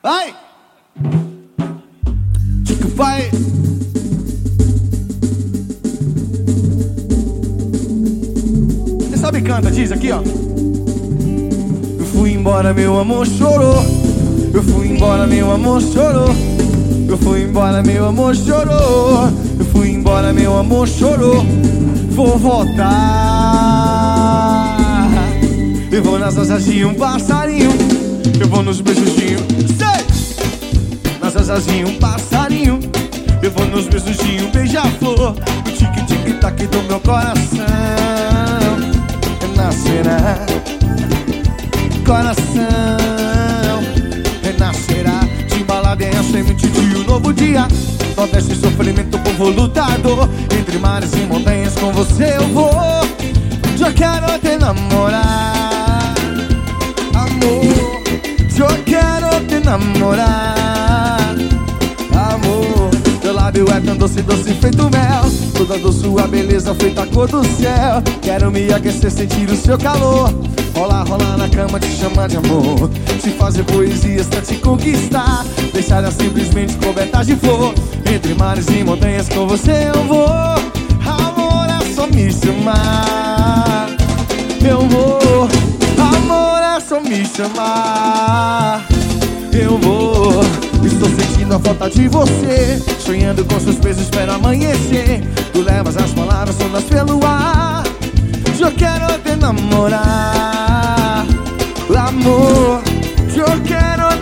Vai! Tica vai! Você sabe canta, diz aqui, ó. Eu fui embora, meu amor chorou. Eu fui embora, meu amor chorou. Eu fui embora, meu amor chorou. Eu fui embora, meu amor chorou. Vou voltar. Eu vou nas asas de um passarinho. Eu vou nos beijos de um... Sei! Nas asas de um passarinho. Eu vou nos beijos de um beija-flor. O tique-tique-tac do meu coração renascerá. Coração renascerá. Timbalada é a semente de um novo dia. Nordeste sofrimento, povo lutador. Entre mares e montanhas com você eu vou. Eu quero te namorar, amor. Eu quero te namorar, amor. Teu lábio é tão doce, doce feito mel. Toda doce sua beleza feita a cor do céu. Quero me aquecer, sentir o seu calor. Rolar, rolar na cama, te chamar de amor. Te fazer poesias pra te conquistar. Deixar ela simplesmente coberta de flor. Entre mares e montanhas com você eu vou. Amor, é só me chamar. Eu vou. Amor, é só me chamar. Eu vou. Estou sentindo a falta de você. Sonhando com seus beijos, espero amanhecer. Tu levas as palavras todas pelo ar. Eu quero te namorar, amor. Eu quero